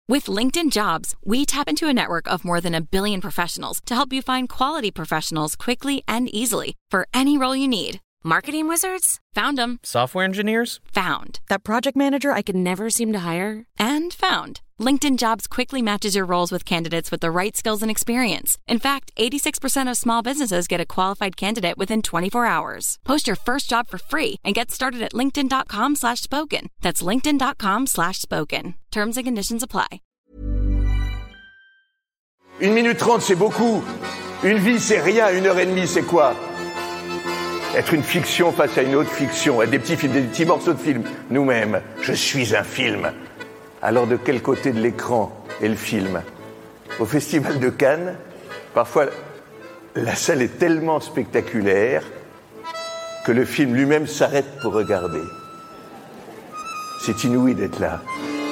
With LinkedIn Jobs, we tap into a network of more than 1 billion professionals to help you find quality professionals quickly and easily for any role you need. Marketing wizards? Found them. Software engineers? Found. That project manager I could never seem to hire? And found. LinkedIn Jobs quickly matches your roles with candidates with the right skills and experience. In fact, 86% of small businesses get a qualified candidate within 24 hours. Post your first job for free and get started at linkedin.com/spoken. That's linkedin.com/spoken. Terms and conditions apply. 1 minute 30, c'est beaucoup. Une vie, c'est rien. 1h30, c'est quoi? Être une fiction face à une autre fiction. Être des petits morceaux de film. Nous-mêmes, je suis un film. Alors de quel côté de l'écran est le film? Au Festival de Cannes, parfois la salle est tellement spectaculaire que le film lui-même s'arrête pour regarder. C'est inouï d'être là.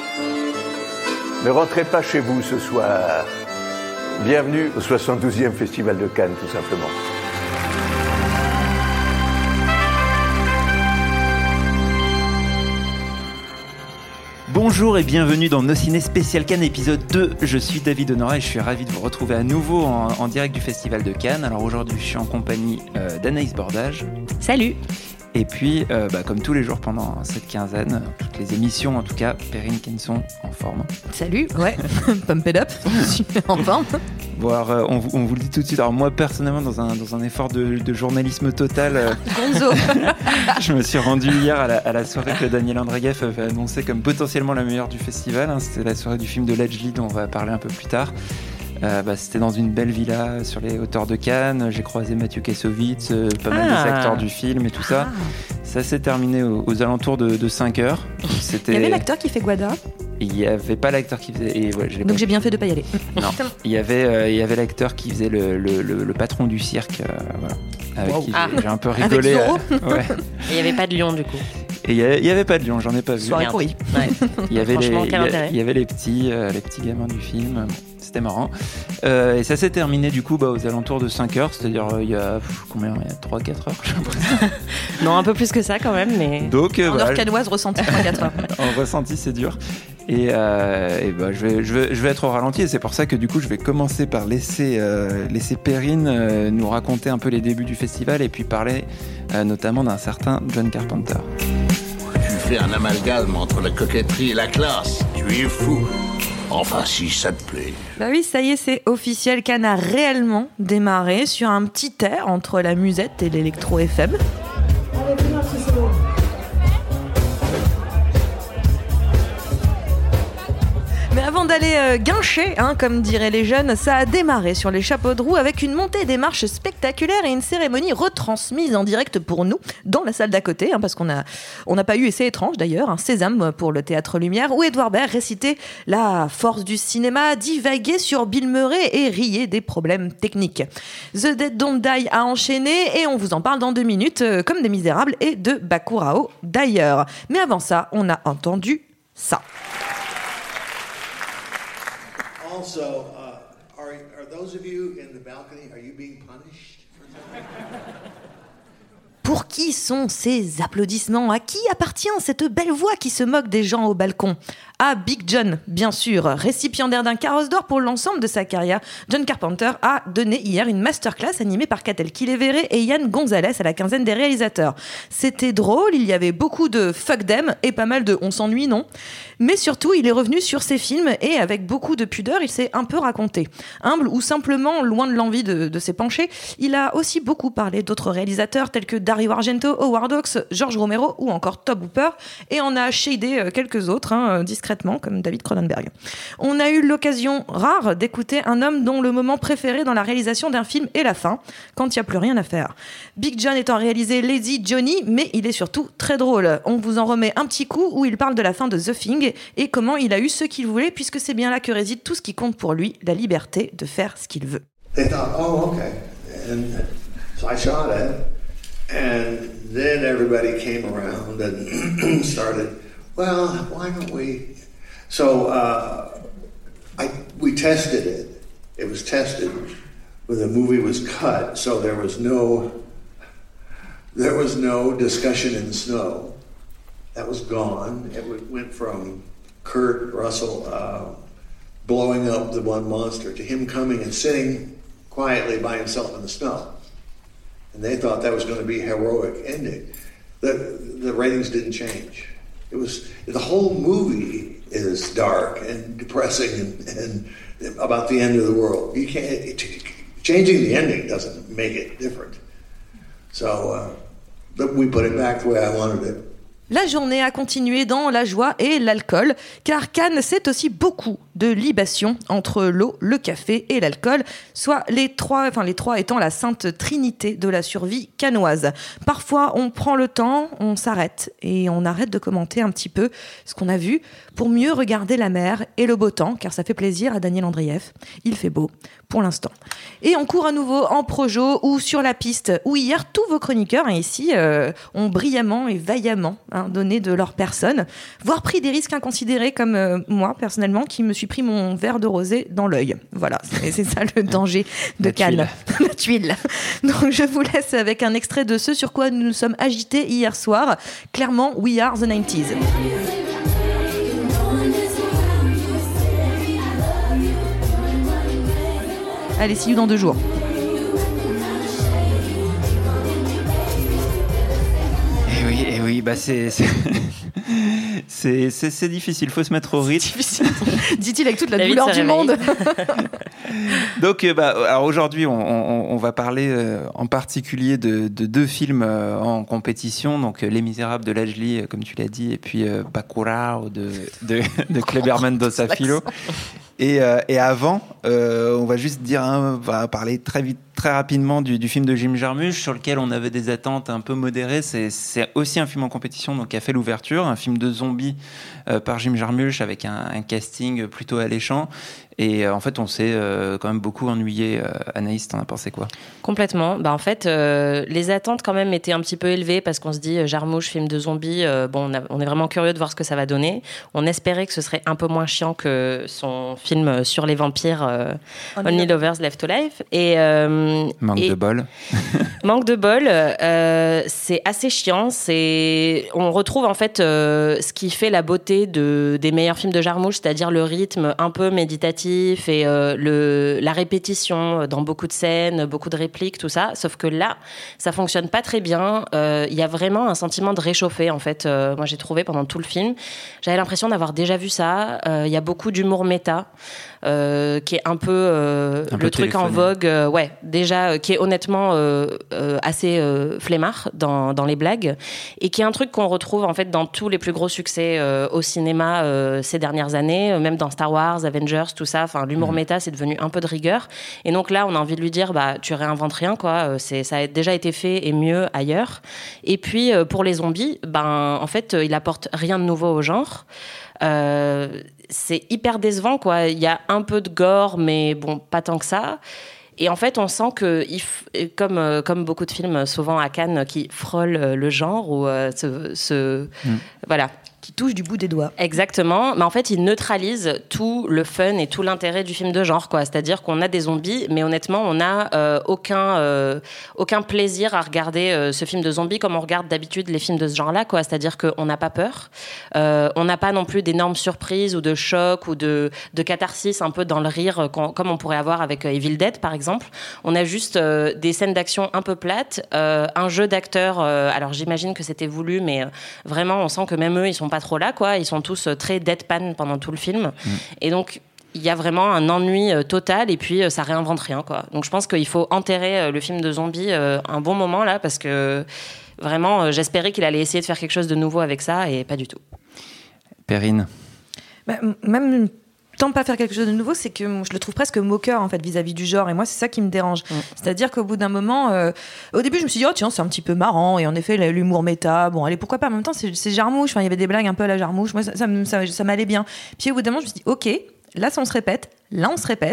Ne rentrez pas chez vous ce soir. Bienvenue au 72e Festival de Cannes, tout simplement. Bonjour et bienvenue dans Nos Ciné Spécial Cannes épisode 2. Je suis David Honora et je suis ravi de vous retrouver à nouveau en direct du Festival de Cannes. Alors aujourd'hui, je suis en compagnie d'Anaïs Bordage. Salut. Et puis, comme tous les jours pendant cette quinzaine, toutes les émissions en tout cas, Perrine Kenson en forme. Salut, ouais, pump it up, super en forme. Bon, alors, on vous le dit tout de suite. Alors moi, personnellement, dans un effort de journalisme total, Gonzo. Je me suis rendu hier à la soirée que Daniel Andreev avait annoncée comme potentiellement la meilleure du festival. C'était la soirée du film de Ledgely dont on va parler un peu plus tard. C'était dans une belle villa sur les hauteurs de Cannes. J'ai croisé Mathieu Kassovitz, pas mal des acteurs du film et tout ça. Ça s'est terminé aux alentours de 5 heures. Il y avait l'acteur qui fait Guada. Il n'y avait pas l'acteur qui faisait... Donc j'ai bien fait de ne pas y aller. Non, il y avait l'acteur qui faisait le patron du cirque, avec qui j'ai un peu rigolé. Avec Zorro. Ouais. Et il n'y avait pas de lion du coup. Et il n'y avait pas de lion, j'en ai pas vu. Soirée pourrie. Ouais. Il y avait intérêt. il y avait les petits gamins du film. C'était marrant. Et ça s'est terminé du coup aux alentours de 5 heures, c'est-à-dire il y a 3-4 heures, j'ai l'impression. Non, un peu plus que ça quand même, mais. Donc, en heure canoise, ressenti 3-4 heures. En ressenti, c'est dur. Et je vais être au ralenti et c'est pour ça que du coup je vais commencer par laisser Perrine nous raconter un peu les débuts du festival et puis parler notamment d'un certain John Carpenter. Tu fais un amalgame entre la coquetterie et la classe. Tu es fou. Enfin, si ça te plaît. Bah oui, ça y est, c'est officiel. Cannes a réellement démarré sur un petit air entre la musette et l'électro FM. Mais avant d'aller guincher, comme diraient les jeunes, ça a démarré sur les chapeaux de roue avec une montée des marches spectaculaire et une cérémonie retransmise en direct pour nous dans la salle d'à côté, parce qu'on n'a pas eu essai étrange d'ailleurs, un Sésame pour le Théâtre Lumière, où Edouard Baird récitait la force du cinéma, divaguait sur Bill Murray et riait des problèmes techniques. The Dead Don't Die a enchaîné et on vous en parle dans 2 minutes, comme des Misérables et de Bakurao d'ailleurs. Mais avant ça, on a entendu ça. Also, are those of you in the balcony, are you being punished? Pour qui sont ces applaudissements? À qui appartient cette belle voix qui se moque des gens au balcon? À Big John, bien sûr, récipiendaire d'un carrosse d'or pour l'ensemble de sa carrière. John Carpenter a donné hier une masterclass animée par Catel Kilevere et Yann Gonzalez à la quinzaine des réalisateurs. C'était drôle, il y avait beaucoup de fuck them et pas mal de on s'ennuie, non? Mais surtout, il est revenu sur ses films et avec beaucoup de pudeur, il s'est un peu raconté. Humble ou simplement loin de l'envie de s'épancher, il a aussi beaucoup parlé d'autres réalisateurs tels que Dario Argento, Howard Hawks, George Romero ou encore Tobe Hooper et en a shadé quelques autres, discrètement, comme David Cronenberg. On a eu l'occasion rare d'écouter un homme dont le moment préféré dans la réalisation d'un film est la fin, quand il n'y a plus rien à faire. Big John étant réalisé Lazy Johnny, mais il est surtout très drôle. On vous en remet un petit coup où il parle de la fin de The Thing et comment il a eu ce qu'il voulait, puisque c'est bien là que réside tout ce qui compte pour lui, la liberté de faire ce qu'il veut. They thought, oh, okay. And so I shot it. And then everybody came around and started, well, why don't we... So we tested it. It was tested when the movie was cut, so there was no discussion in snow. That was gone. It went from Kurt Russell blowing up the one monster to him coming and sitting quietly by himself in the snow. And they thought that was going to be a heroic ending. The ratings didn't change. The whole movie is dark and depressing and about the end of the world. You can't, changing the ending doesn't make it different. So we put it back the way I wanted it. La journée a continué dans la joie et l'alcool, car Cannes, c'est aussi beaucoup de libations entre l'eau, le café et l'alcool, soit les trois étant la sainte trinité de la survie cannoise. Parfois, on prend le temps, on s'arrête et on arrête de commenter un petit peu ce qu'on a vu pour mieux regarder la mer et le beau temps, car ça fait plaisir à Daniel Andreev. Il fait beau pour l'instant. Et on court à nouveau en projo ou sur la piste, où hier, tous vos chroniqueurs ici ont brillamment et vaillamment donné de leur personne, voire pris des risques inconsidérés comme moi, personnellement, qui me suis pris mon verre de rosé dans l'œil. Voilà, c'est ça le danger de Cannes. La tuile. Donc je vous laisse avec un extrait de ce sur quoi nous nous sommes agités hier soir. Clairement, We Are the 90s. Allez, see you dans 2 jours. Eh oui, bah c'est difficile, faut se mettre au rythme. Dit-il avec toute la douleur du monde. Donc, alors aujourd'hui, on va parler en particulier de 2 films en compétition, donc Les Misérables de Lajli, comme tu l'as dit, et puis Bacurau de Kleber Mendonça Filho. Et avant, on va juste on va parler très rapidement du film de Jim Jarmusch, sur lequel on avait des attentes un peu modérées. C'est aussi un film en compétition, donc qui a fait l'ouverture, un film de zombies par Jim Jarmusch avec un casting plutôt alléchant. Et en fait, on s'est quand même beaucoup ennuyé. Anaïs, t'en as pensé quoi ? Complètement. En fait, les attentes quand même étaient un petit peu élevées parce qu'on se dit Jarmusch, film de zombies, on est vraiment curieux de voir ce que ça va donner. On espérait que ce serait un peu moins chiant que son film sur les vampires, Only Lovers Left Alive. Manque de bol. Manque de bol. C'est assez chiant. On retrouve en fait ce qui fait la beauté des meilleurs films de Jarmusch, c'est-à-dire le rythme un peu méditatif et la répétition dans beaucoup de scènes, beaucoup de répliques, tout ça. Sauf que là, ça fonctionne pas très bien. Il y a vraiment un sentiment de réchauffer, en fait. Moi, j'ai trouvé pendant tout le film. J'avais l'impression d'avoir déjà vu ça. Il y a beaucoup d'humour méta, qui est un peu le truc en vogue. Déjà, qui est honnêtement assez flemmard dans les blagues. Et qui est un truc qu'on retrouve, en fait, dans tous les plus gros succès au cinéma ces dernières années, même dans Star Wars, Avengers, tout ça. Enfin, l'humour méta, c'est devenu un peu de rigueur. Et donc là, on a envie de lui dire, tu réinventes rien, quoi. Ça a déjà été fait et mieux ailleurs. Et puis, pour les zombies, en fait, il apporte rien de nouveau au genre. C'est hyper décevant, quoi. Il y a un peu de gore, mais bon, pas tant que ça. Et en fait, on sent que, comme beaucoup de films, souvent à Cannes, qui frôlent le genre ou voilà. Qui touche du bout des doigts. Exactement. Mais en fait, il neutralise tout le fun et tout l'intérêt du film de genre, quoi. C'est-à-dire qu'on a des zombies, mais honnêtement, on n'a aucun plaisir à regarder ce film de zombies comme on regarde d'habitude les films de ce genre-là, quoi. C'est-à-dire qu'on n'a pas peur. On n'a pas non plus d'énormes surprises ou de chocs ou de catharsis un peu dans le rire, comme on pourrait avoir avec Evil Dead, par exemple. On a juste des scènes d'action un peu plates, un jeu d'acteurs. Alors, j'imagine que c'était voulu, mais vraiment, on sent que même eux, ils sont pas trop là, quoi. Ils sont tous très deadpan pendant tout le film. Et donc, il y a vraiment un ennui total et puis ça réinvente rien, quoi. Donc, je pense qu'il faut enterrer le film de zombies un bon moment, là, parce que vraiment, j'espérais qu'il allait essayer de faire quelque chose de nouveau avec ça et pas du tout. Perrine. Même tant pas faire quelque chose de nouveau, c'est que je le trouve presque moqueur en fait vis-à-vis du genre, et moi c'est ça qui me dérange. C'est-à-dire qu'au bout d'un moment, au début je me suis dit tiens, c'est un petit peu marrant, et en effet l'humour méta, bon allez pourquoi pas, en même temps c'est Jarmusch, il y avait des blagues un peu à la Jarmusch, moi ça m'allait bien. Puis au bout d'un moment je me suis dit ok, là on se répète,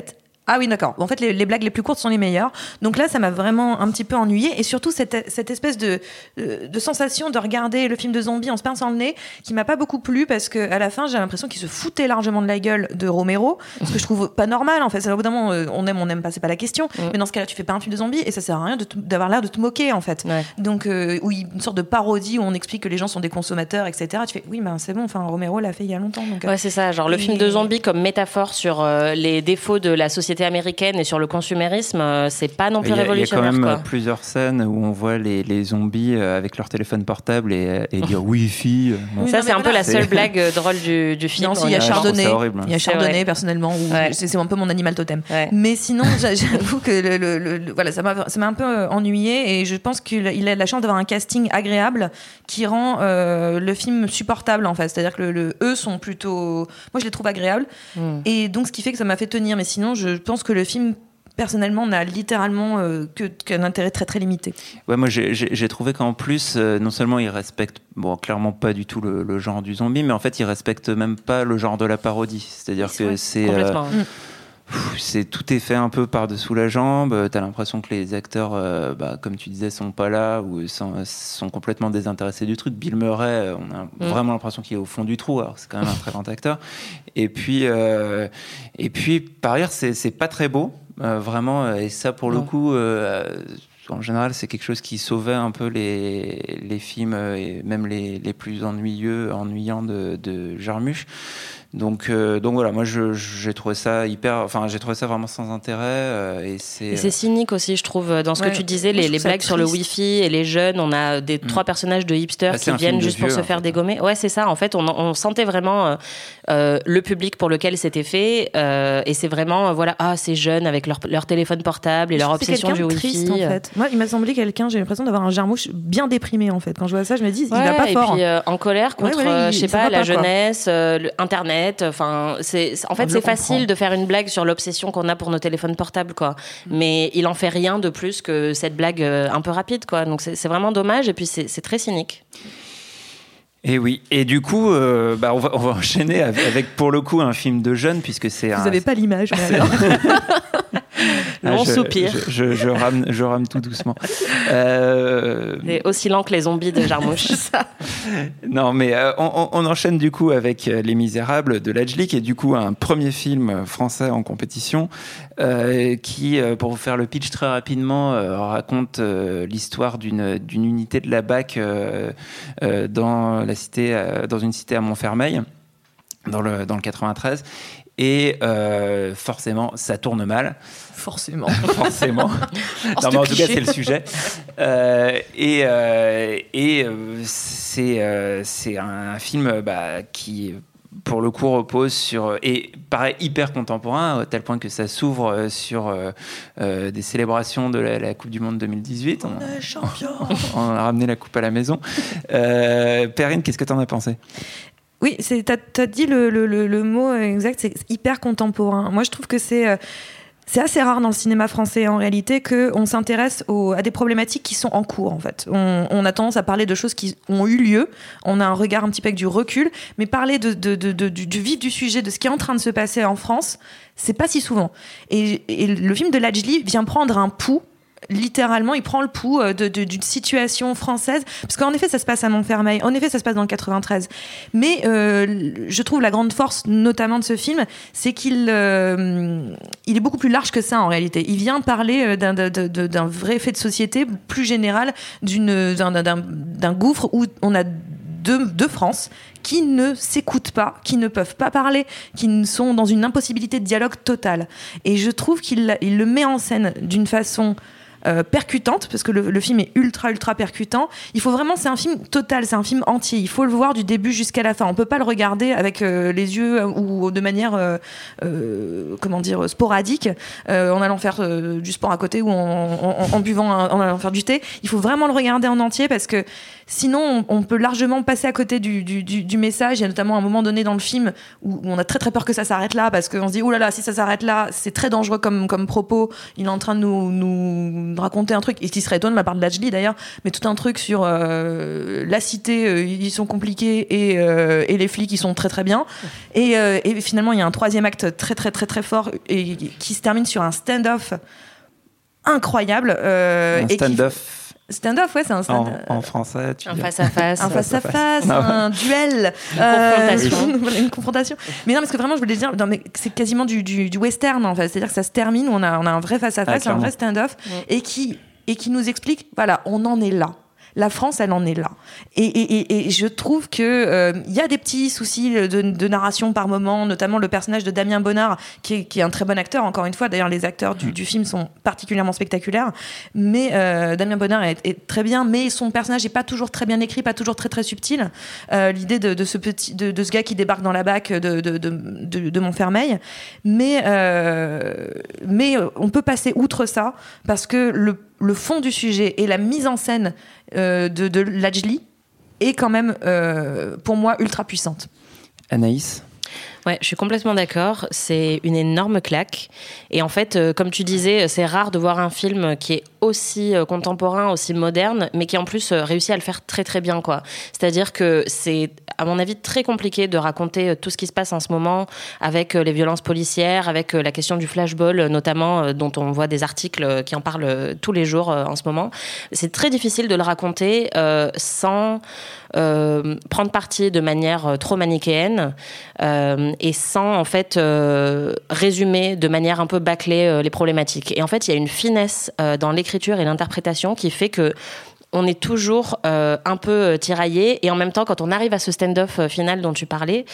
Ah oui, d'accord. En fait, les blagues les plus courtes sont les meilleures. Donc là, ça m'a vraiment un petit peu ennuyée. Et surtout, cette espèce de sensation de regarder le film de zombie en se pinçant le nez, qui m'a pas beaucoup plu, parce qu'à la fin, j'ai l'impression qu'il se foutait largement de la gueule de Romero, ce que je trouve pas normal, en fait. Au bout d'un moment, on n'aime pas, c'est pas la question. Mais dans ce cas-là, tu fais pas un film de zombie, et ça sert à rien d'avoir l'air de te moquer, en fait. Ouais. Donc, oui, une sorte de parodie où on explique que les gens sont des consommateurs, etc. Tu fais, oui, ben c'est bon, enfin, Romero l'a fait il y a longtemps. Donc, ouais, c'est ça. Genre, le film de zombie comme métaphore sur les défauts de la société américaine et sur le consumérisme, c'est pas non plus révolutionnaire. Il y a quand même plusieurs scènes où on voit les zombies avec leur téléphone portable et dire Wi-Fi. Bon. Ça, c'est un peu la seule blague drôle du film. Non, il y a Chardonnay. Il y a Chardonnay, personnellement, où c'est un peu mon animal totem. Ouais. Mais sinon, j'avoue que voilà, ça m'a un peu ennuyé, et je pense qu'il a la chance d'avoir un casting agréable qui rend le film supportable, en fait. C'est-à-dire que eux sont plutôt... Moi, je les trouve agréables. Et donc, ce qui fait que ça m'a fait tenir. Mais sinon, je pense que le film, personnellement, n'a littéralement qu'un intérêt très très limité. Ouais, moi j'ai trouvé qu'en plus, non seulement il respecte, bon, clairement pas du tout le genre du zombie, mais en fait il respecte même pas le genre de la parodie. C'est-à-dire que c'est tout est fait un peu par-dessous la jambe. T'as l'impression que les acteurs, comme tu disais, sont pas là, ou sont complètement désintéressés du truc. Bill Murray, on a vraiment l'impression qu'il est au fond du trou, alors c'est quand même un très grand acteur. Et puis par ailleurs, c'est pas très beau, vraiment. Et ça, pour le coup, en général, c'est quelque chose qui sauvait un peu les films, et même les plus ennuyants de Jarmusch. Donc voilà, moi j'ai trouvé ça vraiment sans intérêt, et c'est cynique aussi, je trouve, dans ce que tu disais, les blagues sur le Wi-Fi et les jeunes. On a trois personnages de hipsters qui viennent juste pour se faire dégommer. Ouais, c'est ça. En fait, on sentait vraiment le public pour lequel c'était fait, et c'est vraiment ces jeunes avec leur téléphone portable et leur obsession du Wi-Fi. Triste, en fait. Moi, il m'a semblé j'ai l'impression d'avoir un Jarmusch bien déprimé, en fait. Quand je vois ça, je me dis, il va pas fort. Et puis en colère contre, je sais pas, la jeunesse, Internet. Enfin, c'est facile de faire une blague sur l'obsession qu'on a pour nos téléphones portables, quoi. Mais il en fait rien de plus que cette blague un peu rapide, quoi. Donc c'est vraiment dommage, et puis c'est très cynique. Et oui, et du coup, on va enchaîner avec pour le coup un film de jeunes, puisque c'est. Vous n'avez pas l'image, mais alors. On soupire. Je rame tout doucement. C'est aussi lent que les zombies de Jarmusch. Non, mais on enchaîne du coup avec Les Misérables de Lajli, qui est du coup un premier film français en compétition, qui, pour vous faire le pitch très rapidement, raconte l'histoire d'une unité de la BAC dans une cité à Montfermeil, dans le 93. Et forcément, ça tourne mal. Forcément. Non, mais en tout cas, c'est le sujet. C'est un film qui, pour le coup, repose sur... Et paraît hyper contemporain, à tel point que ça s'ouvre sur des célébrations de la Coupe du Monde 2018. On est champion. On a ramené la coupe à la maison. Perrine, qu'est-ce que t'en as pensé ? Oui, t'as dit le mot exact, c'est hyper contemporain. Moi, je trouve que c'est assez rare dans le cinéma français, en réalité, qu'on s'intéresse à des problématiques qui sont en cours, en fait. On a tendance à parler de choses qui ont eu lieu, on a un regard un petit peu avec du recul, mais parler du vif du sujet, de ce qui est en train de se passer en France, c'est pas si souvent. Et le film de Lajli vient prendre un pouls. Littéralement, il prend le pouls d'une situation française, parce qu'en effet ça se passe à Montfermeil, en effet ça se passe dans le 93, mais je trouve la grande force notamment de ce film, c'est qu'il est beaucoup plus large que ça, en réalité. Il vient parler d'un vrai fait de société plus général, d'un gouffre où on a deux France qui ne s'écoutent pas, qui ne peuvent pas parler, qui sont dans une impossibilité de dialogue totale. Et je trouve qu'il le met en scène d'une façon percutante, parce que le film est ultra percutant. Il faut vraiment, c'est un film total, c'est un film entier. Il faut le voir du début jusqu'à la fin. On peut pas le regarder avec les yeux ou de manière sporadique, en allant faire du sport à côté ou en buvant, en allant faire du thé. Il faut vraiment le regarder en entier, parce que Sinon, on peut largement passer à côté du message. Il y a notamment un moment donné dans le film où on a très très peur que ça s'arrête là, parce qu'on se dit, oh là là, si ça s'arrête là, c'est très dangereux comme propos. Il est en train de nous raconter un truc, et qui serait étonnant de la part de Lajli d'ailleurs, mais tout un truc sur la cité, ils sont compliqués, et les flics, ils sont très très bien. Et finalement, il y a un troisième acte très très très très fort, et qui se termine sur un stand-off incroyable. Un stand-off. Stand-off, ouais, c'est un stand-off. En français, tu Un dis. face-à-face. Un face-à-face, un duel. Une confrontation. Mais non, parce que vraiment, je voulais dire, non, mais c'est quasiment du western, en fait. C'est-à-dire que ça se termine, on a un vrai face-à-face, un vrai stand-off, et qui nous explique, voilà, on en est là. La France, elle en est là. Et je trouve que y a des petits soucis de narration par moment, notamment le personnage de Damien Bonnard, qui est un très bon acteur, encore une fois. D'ailleurs, les acteurs du film sont particulièrement spectaculaires. Mais Damien Bonnard est très bien, mais son personnage n'est pas toujours très bien écrit, pas toujours très, très subtil. L'idée de ce gars qui débarque dans la BAC de Montfermeil. Mais on peut passer outre ça, parce que le fond du sujet et la mise en scène de Lajli est quand même, pour moi, ultra puissante. Anaïs ? Ouais, je suis complètement d'accord. C'est une énorme claque. Et en fait, comme tu disais, c'est rare de voir un film qui est aussi contemporain, aussi moderne, mais qui en plus réussit à le faire très très bien, quoi. C'est-à-dire que c'est, à mon avis, très compliqué de raconter tout ce qui se passe en ce moment avec les violences policières, avec la question du flashball, notamment, dont on voit des articles qui en parlent tous les jours en ce moment. C'est très difficile de le raconter sans prendre parti de manière trop manichéenne et sans en fait résumer de manière un peu bâclée les problématiques. Et en fait, il y a une finesse dans l'écriture et l'interprétation qui fait que on est toujours un peu tiraillé, et en même temps, quand on arrive à ce stand-off final dont tu parlais,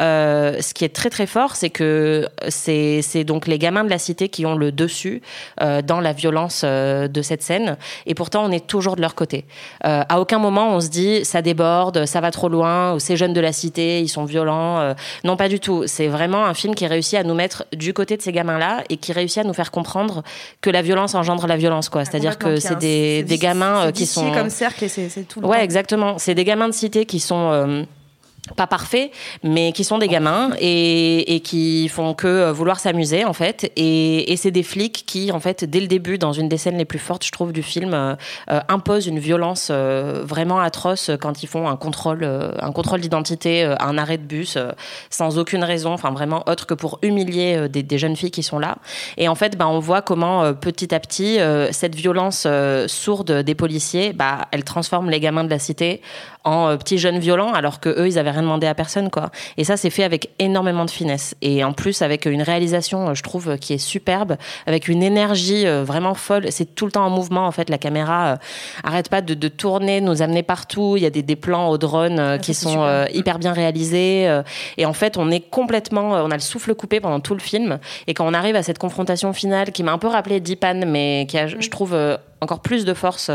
ce qui est très très fort, c'est que c'est donc les gamins de la cité qui ont le dessus dans la violence de cette scène, et pourtant on est toujours de leur côté. À aucun moment on se dit ça déborde, ça va trop loin, ou ces jeunes de la cité ils sont violents. Non, pas du tout. C'est vraiment un film qui réussit à nous mettre du côté de ces gamins-là, et qui réussit à nous faire comprendre que la violence engendre la violence, quoi. C'est-à-dire que c'est des gamins qui sont comme cercle, et c'est tout le temps. Ouais, exactement. C'est des gamins de cité qui sont pas parfaits, mais qui sont des gamins et qui font que vouloir s'amuser, en fait. Et c'est des flics qui, en fait, dès le début, dans une des scènes les plus fortes, je trouve, du film, imposent une violence vraiment atroce quand ils font un contrôle d'identité, un arrêt de bus, sans aucune raison, enfin vraiment autre que pour humilier des jeunes filles qui sont là. Et en fait, on voit comment petit à petit, cette violence sourde des policiers, elle transforme les gamins de la cité en petits jeunes violents, alors que eux ils avaient rien demandé à personne, quoi. Et ça, c'est fait avec énormément de finesse, et en plus avec une réalisation, je trouve, qui est superbe, avec une énergie vraiment folle. C'est tout le temps en mouvement, en fait. La caméra arrête pas de tourner, de nous amener partout. Il y a des plans au drone qui sont hyper bien réalisés, et en fait on est complètement, on a le souffle coupé pendant tout le film, et quand on arrive à cette confrontation finale qui m'a un peu rappelé Dipan, mais qui a, je trouve, encore plus de force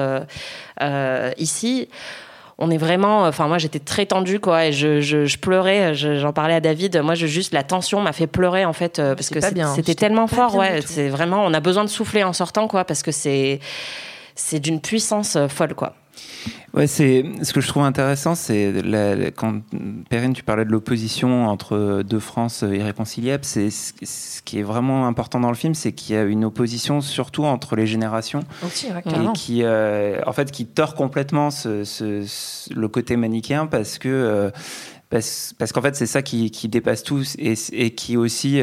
ici. On est vraiment, enfin moi j'étais très tendue, quoi, et je pleurais, j'en parlais à David, moi juste la tension m'a fait pleurer, en fait, parce que c'était tellement fort, ouais, c'est vraiment, on a besoin de souffler en sortant, quoi, parce que c'est d'une puissance folle, quoi. Ouais, c'est ce que je trouve intéressant, c'est quand Perrine, tu parlais de l'opposition entre deux France irréconciliables, c'est ce qui est vraiment important dans le film, c'est qu'il y a une opposition surtout entre les générations, aussi, ouais, et qui en fait qui tord complètement le côté manichéen, parce que parce qu'en fait c'est ça qui dépasse tout, et qui aussi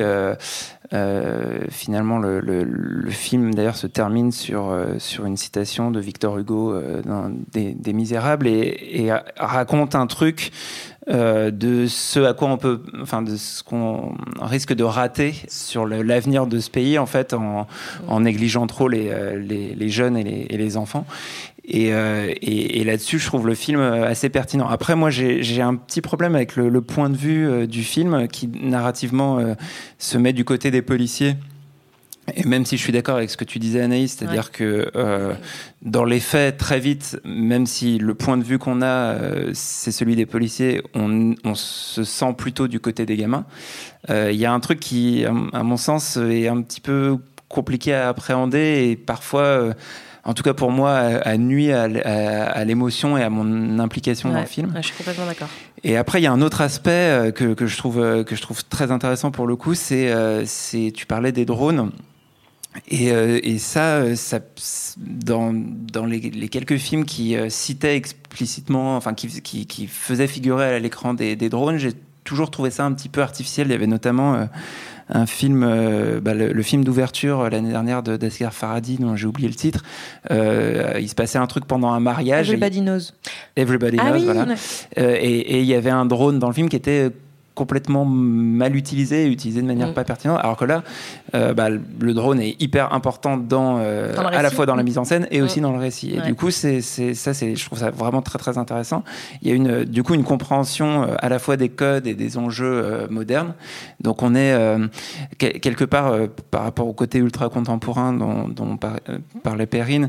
finalement le film d'ailleurs se termine sur une citation de Victor Hugo dans des Misérables, et raconte un truc de ce à quoi on peut, enfin de ce qu'on risque de rater sur l'avenir de ce pays, en fait, en négligeant trop les jeunes et les enfants. Et là-dessus, je trouve le film assez pertinent. Après, moi, j'ai un petit problème avec le point de vue du film, qui narrativement se met du côté des policiers. Et même si je suis d'accord avec ce que tu disais, Anaïs, c'est-à-dire que dans les faits, très vite, même si le point de vue qu'on a, c'est celui des policiers, on se sent plutôt du côté des gamins. Il y a un truc qui, à mon sens, est un petit peu compliqué à appréhender, et parfois en tout cas pour moi, a nuit à l'émotion et à mon implication dans le film. Je suis complètement d'accord. Et après, il y a un autre aspect que je trouve très intéressant pour le coup, c'est tu parlais des drones. Et ça dans les quelques films qui citaient explicitement, enfin qui faisaient figurer à l'écran des drones, j'ai toujours trouvé ça un petit peu artificiel. Il y avait notamment un film, le film d'ouverture l'année dernière d'Asghar Farhadi, dont j'ai oublié le titre. Il se passait un truc pendant un mariage. Everybody Knows. Everybody Knows, oui, voilà. Et il y avait un drone dans le film qui était complètement mal utilisé, utilisé de manière pas pertinente, alors que là, le drone est hyper important à la fois dans la mise en scène et aussi dans le récit. Et du coup, je trouve ça vraiment très très intéressant. Il y a une compréhension à la fois des codes et des enjeux modernes. Donc on est quelque part par rapport au côté ultra contemporain dont parlait Perrine.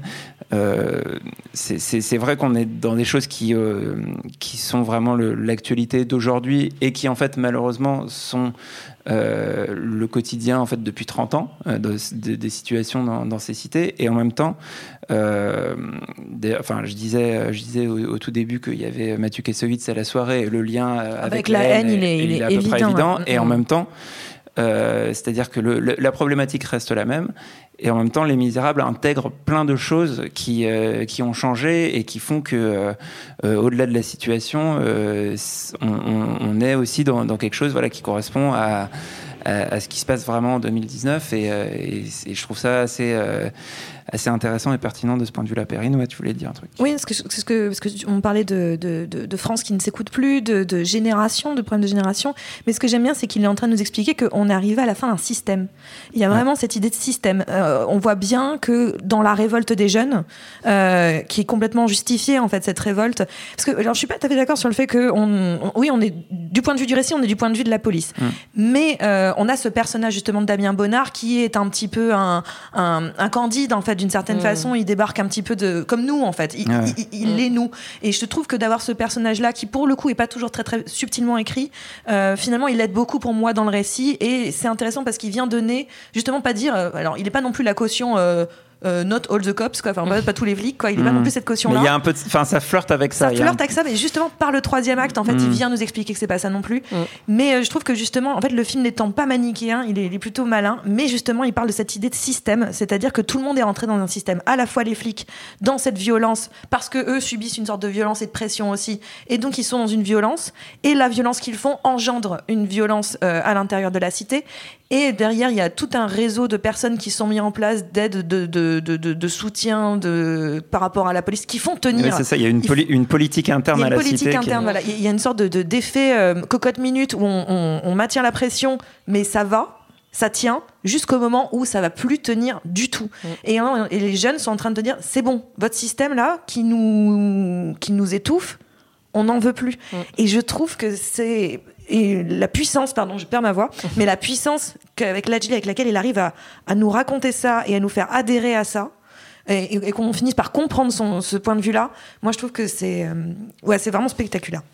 C'est vrai qu'on est dans des choses qui sont vraiment l'actualité d'aujourd'hui et qui en fait malheureusement sont le quotidien en fait depuis 30 ans des situations dans ces cités. Et en même temps je disais au tout début qu'il y avait Mathieu Kassovitz à la soirée, et le lien avec la haine il est à peu près évident. Et en même temps c'est-à-dire que la problématique reste la même, et en même temps Les Misérables intègrent plein de choses qui ont changé et qui font que au-delà de la situation on est aussi dans quelque chose qui correspond à ce qui se passe vraiment en 2019, et je trouve ça assez intéressant et pertinent de ce point de vue-là. Perrine, tu voulais dire un truc? Oui, parce que on parlait de France qui ne s'écoute plus, de génération, de problèmes de génération, mais ce que j'aime bien, c'est qu'il est en train de nous expliquer qu'on est arrivé à la fin d'un système. Il y a vraiment cette idée de système. On voit bien que dans la révolte des jeunes, qui est complètement justifiée en fait, cette révolte, parce que alors, je suis pas tout à fait d'accord sur le fait que on est du point de vue du récit, on est du point de vue de la police, mais on a ce personnage justement de Damien Bonnard qui est un petit peu un Candide en fait, d'une certaine façon. Il débarque un petit peu comme nous en fait, il est nous, et je trouve que d'avoir ce personnage là qui pour le coup est pas toujours très très subtilement écrit, finalement il aide beaucoup pour moi dans le récit, et c'est intéressant parce qu'il vient donner justement, pas dire alors il est pas non plus la caution not all the cops, quoi. Enfin, pas tous les flics, quoi. Il n'est pas non plus cette caution-là. Mais il y a un peu, ça flirte avec ça. Mais justement par le troisième acte, en fait, il vient nous expliquer que c'est pas ça non plus. Mais je trouve que justement, en fait, le film n'étant pas manichéen, il est plutôt malin. Mais justement, il parle de cette idée de système, c'est-à-dire que tout le monde est rentré dans un système. À la fois les flics dans cette violence, parce que eux subissent une sorte de violence et de pression aussi, et donc ils sont dans une violence. Et la violence qu'ils font engendre une violence à l'intérieur de la cité. Et derrière, il y a tout un réseau de personnes qui sont mis en place, d'aide, de soutien par rapport à la police, qui font tenir. Oui, c'est ça, il y a une politique interne à la cité. Il y a une politique interne, voilà. Il y a une sorte d'effet cocotte minute où on maintient la pression, mais ça tient, jusqu'au moment où ça va plus tenir du tout. Et les jeunes sont en train de dire, c'est bon, votre système là, qui nous étouffe, on n'en veut plus. Et je trouve que c'est... Et la puissance, pardon, je perds ma voix, mais la puissance avec laquelle il arrive à nous raconter ça et à nous faire adhérer à ça, et qu'on finisse par comprendre ce point de vue-là, moi je trouve que c'est vraiment spectaculaire.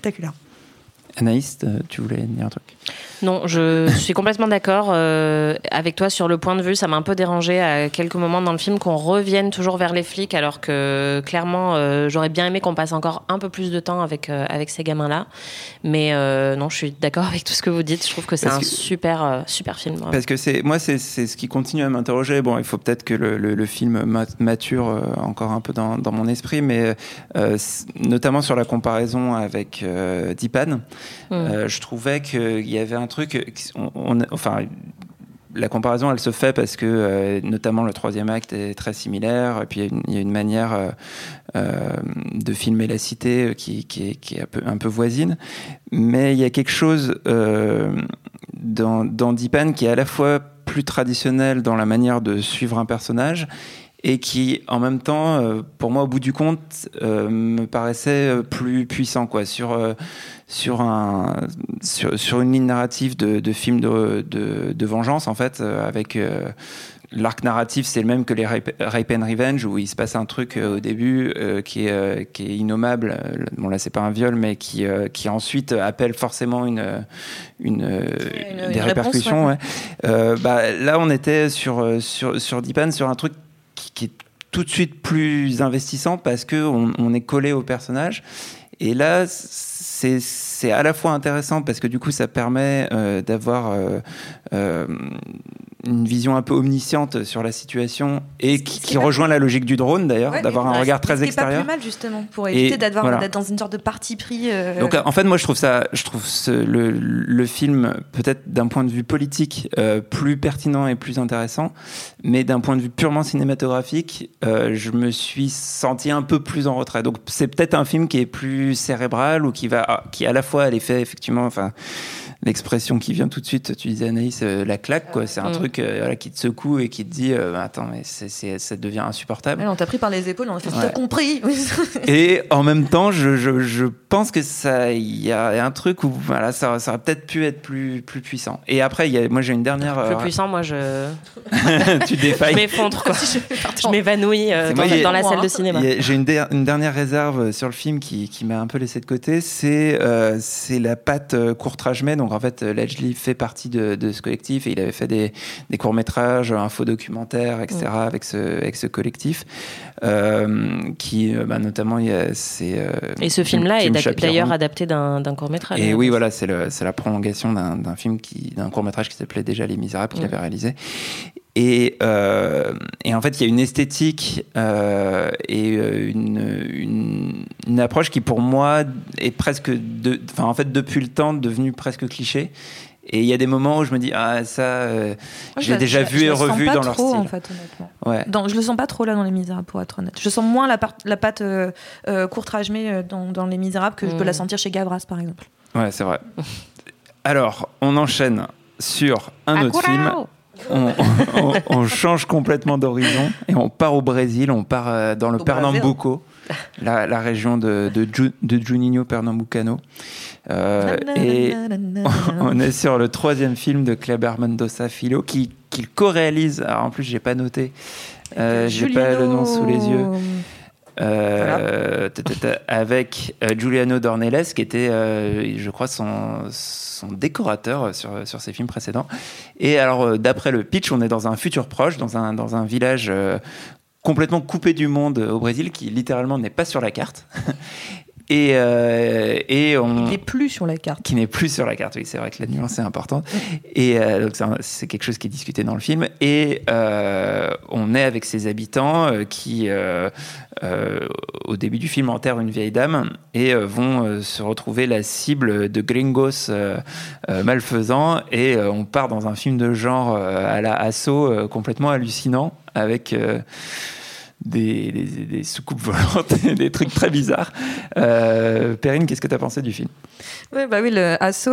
Anaïs, tu voulais dire un truc? Non, je suis complètement d'accord avec toi sur le point de vue. Ça m'a un peu dérangé à quelques moments dans le film qu'on revienne toujours vers les flics, alors que clairement j'aurais bien aimé qu'on passe encore un peu plus de temps avec ces gamins-là. Mais non, je suis d'accord avec tout ce que vous dites. Je trouve que c'est super film. Vraiment. Parce que c'est ce qui continue à m'interroger. Bon, il faut peut-être que le film mature encore un peu dans mon esprit, mais notamment sur la comparaison avec Dipan. Je trouvais qu'il y avait un truc, la comparaison elle se fait parce que notamment le troisième acte est très similaire, et puis il y a une manière de filmer la cité qui est un peu voisine, mais il y a quelque chose dans Dipan qui est à la fois plus traditionnel dans la manière de suivre un personnage, et qui, en même temps, pour moi, au bout du compte, me paraissait plus puissant, quoi, sur une ligne narrative de film de vengeance, en fait, avec l'arc narratif, c'est le même que les Rape and Revenge, où il se passe un truc au début qui est innommable. Bon, là, c'est pas un viol, mais qui ensuite appelle forcément des répercussions. Réponse, ouais. Là, on était sur Dipan, sur un truc qui est tout de suite plus investissant parce que on est collé au personnage. Et là, c'est à la fois intéressant parce que du coup, ça permet d'avoir une vision un peu omnisciente sur la situation et qui rejoint la logique du drone d'ailleurs, d'avoir un regard très extérieur. C'est pas plus mal justement pour éviter d'être dans une sorte de parti pris. Donc en fait, moi, je trouve le film peut-être d'un point de vue politique plus pertinent et plus intéressant, mais d'un point de vue purement cinématographique, je me suis senti un peu plus en retrait. Donc c'est peut-être un film qui est plus cérébral ou qui à la fois a l'effet effectivement, enfin. L'expression qui vient tout de suite, tu disais Anaïs, la claque, quoi. C'est un truc qui te secoue et qui te dit attends, mais ça devient insupportable. Ouais, on t'a pris par les épaules, on a fait t'as compris. Et en même temps, je pense que il y a un truc où voilà, ça aurait peut-être pu être plus puissant. Et après, moi j'ai une dernière. Plus puissant, moi tu défailles. Je m'effondre, quoi. Je m'évanouis dans la salle de cinéma. J'ai une dernière réserve sur le film qui m'a un peu laissé de côté, c'est la patte court-métrage. Donc en fait, Ledgely fait partie de ce collectif et il avait fait des courts-métrages, un faux documentaire, etc. avec ce collectif. Qui notamment il y a et ce film-là est d'ailleurs adapté d'un court-métrage. Et oui, voilà, c'est la prolongation d'un court-métrage qui s'appelait déjà Les Misérables qu'il avait réalisé. Et en fait, il y a une esthétique et une approche qui, pour moi, est presque, en fait, depuis le temps, devenue presque cliché. Et il y a des moments où je me dis j'ai déjà vu et revu dans leur style. En fait, honnêtement. Ouais. Je le sens pas trop là dans Les Misérables, pour être honnête. Je sens moins la patte court-métrage dans Les Misérables que je peux la sentir chez Gavras, par exemple. Ouais, c'est vrai. Alors, on enchaîne sur un autre film. On change complètement d'horizon et on part au Brésil, on part dans le Pernambuco, la région de Juninho Pernambucano. Et on est sur le 3e film de Kleber Mendonça Filho qu'il co-réalise. Alors en plus, j'ai pas noté, j'ai pas le nom sous les yeux. Avec Juliano Dornelles qui était je crois son décorateur sur ses films précédents. Et alors d'après le pitch, on est dans un futur proche, dans un village complètement coupé du monde au Brésil qui littéralement n'est pas sur la carte. Et on... Il n'est plus sur la carte. Qui n'est plus sur la carte, oui, c'est vrai que la nuance est importante. Et donc c'est quelque chose qui est discuté dans le film. Et on est avec ses habitants qui, au début du film, enterrent une vieille dame et vont se retrouver la cible de gringos malfaisants. Et on part dans un film de genre à la Asso complètement hallucinant avec... des soucoupes volantes, des trucs très bizarres. Perrine, qu'est-ce que tu as pensé du film ? Oui, le Asso,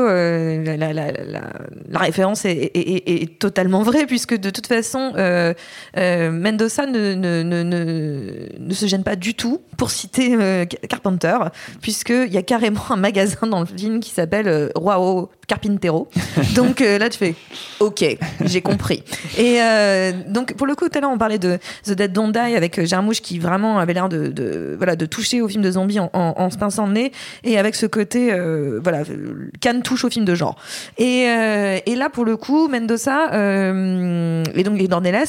la référence est totalement vraie, puisque de toute façon, Mendoza ne se gêne pas du tout pour citer Carpenter, puisqu'il y a carrément un magasin dans le film qui s'appelle Joao Carpintero. Donc là, tu fais OK, j'ai compris. Et donc, pour le coup, tout à l'heure, on parlait de The Dead Don't Die avec Jarmusch qui vraiment avait l'air de toucher au film de zombies en se pinçant le nez, et avec ce côté Cannes touche au film de genre. Et là, pour le coup, Mendoza et donc les Dornelles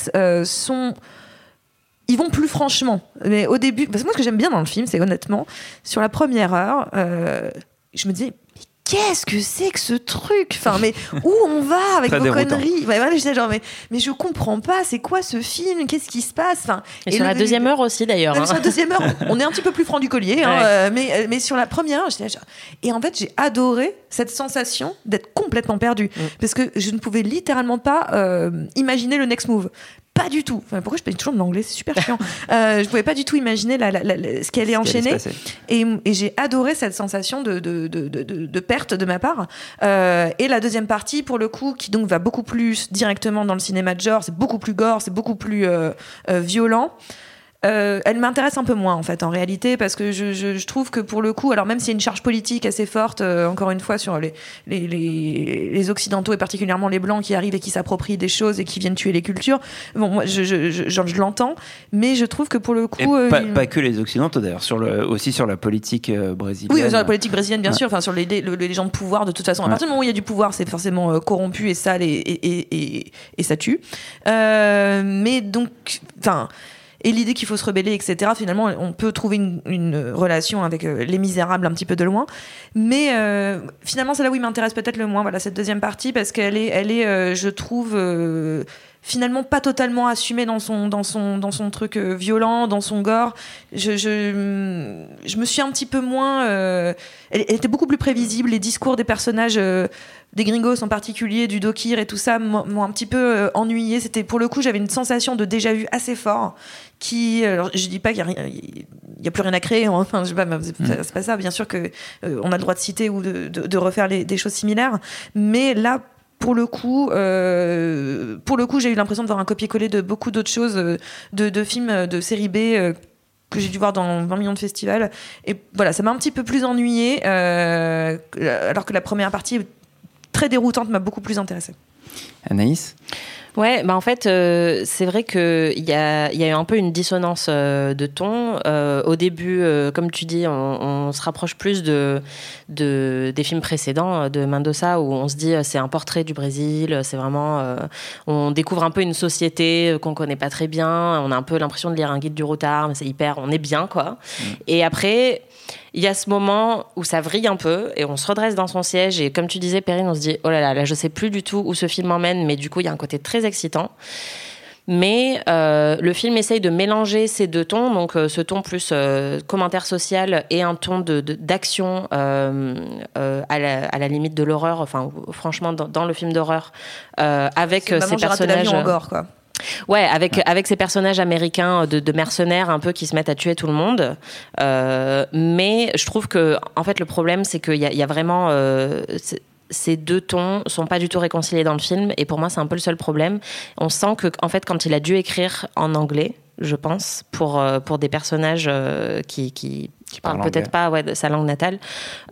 ils vont plus franchement. Mais au début, parce que moi, ce que j'aime bien dans le film, c'est honnêtement, sur la première heure, je me disais, qu'est-ce que c'est que ce truc ? Enfin, mais où on va avec vos conneries ? Je disais genre, mais je comprends pas, c'est quoi ce film ? Qu'est-ce qui se passe ? Enfin, et sur la deuxième heure aussi, d'ailleurs. Sur la deuxième heure, on est un petit peu plus franc du collier, mais sur la première heure, j'étais genre... Et en fait, j'ai adoré cette sensation d'être complètement perdue. Parce que je ne pouvais littéralement pas imaginer le next move. Pas du tout. Enfin, pourquoi je parle toujours de l'anglais ? C'est super chiant. Je pouvais pas du tout imaginer ce qui allait enchaîner. Et j'ai adoré cette sensation de perte de ma part. Et la deuxième partie, pour le coup, qui donc va beaucoup plus directement dans le cinéma de genre, c'est beaucoup plus gore, c'est beaucoup plus violent. Elle m'intéresse un peu moins en fait en réalité, parce que je trouve que pour le coup, alors même s'il y a une charge politique assez forte encore une fois sur les occidentaux et particulièrement les blancs qui arrivent et qui s'approprient des choses et qui viennent tuer les cultures, bon moi je l'entends, mais je trouve que pour le coup pas que les occidentaux d'ailleurs, aussi sur la politique brésilienne. Oui, sur la politique brésilienne bien sûr, enfin sur les gens de pouvoir de toute façon, à partir du moment où il y a du pouvoir, c'est forcément corrompu et sale et ça tue, mais donc enfin et l'idée qu'il faut se rebeller, etc. Finalement, on peut trouver une relation avec Les Misérables un petit peu de loin, mais finalement, c'est là où il m'intéresse peut-être le moins. Voilà, cette deuxième partie, parce qu'elle est, je trouve, finalement pas totalement assumée dans son truc violent, dans son gore. Je me suis un petit peu moins. Elle était beaucoup plus prévisible. Les discours des personnages, des gringos en particulier, du Dokir et tout ça, m'ont un petit peu ennuyée. C'était, pour le coup, j'avais une sensation de déjà-vu assez fort. Alors, je dis pas qu'il y a plus rien à créer. Enfin, je sais pas, c'est pas ça. Bien sûr que on a le droit de citer ou de refaire des choses similaires, mais là. Pour le coup, j'ai eu l'impression de voir un copier-coller de beaucoup d'autres choses, de films de série B que j'ai dû voir dans 20 millions de festivals. Et voilà, ça m'a un petit peu plus ennuyée, alors que la première partie, très déroutante, m'a beaucoup plus intéressée. Anaïs ? Ouais, bah en fait, c'est vrai qu'il y a eu un peu une dissonance de ton. Au début, comme tu dis, on se rapproche plus des films précédents de Mendoza, où on se dit c'est un portrait du Brésil, c'est vraiment... on découvre un peu une société qu'on connaît pas très bien, on a un peu l'impression de lire un guide du routard, mais on est bien, quoi. Et après... Il y a ce moment où ça vrille un peu et on se redresse dans son siège et comme tu disais Perrine, on se dit oh là là, je sais plus du tout où ce film emmène, mais du coup il y a un côté très excitant. Mais le film essaye de mélanger ces deux tons, donc ce ton plus commentaire social et un ton d'action à la limite de l'horreur, enfin franchement dans le film d'horreur, avec ces personnages en gore, quoi. Ouais, avec ces personnages américains de mercenaires un peu qui se mettent à tuer tout le monde. Mais je trouve que, en fait, le problème, c'est qu'il y a vraiment... ces deux tons sont pas du tout réconciliés dans le film. Et pour moi, c'est un peu le seul problème. On sent que, en fait, quand il a dû écrire en anglais, je pense, pour des personnages qui parlent peut-être pas de sa langue natale...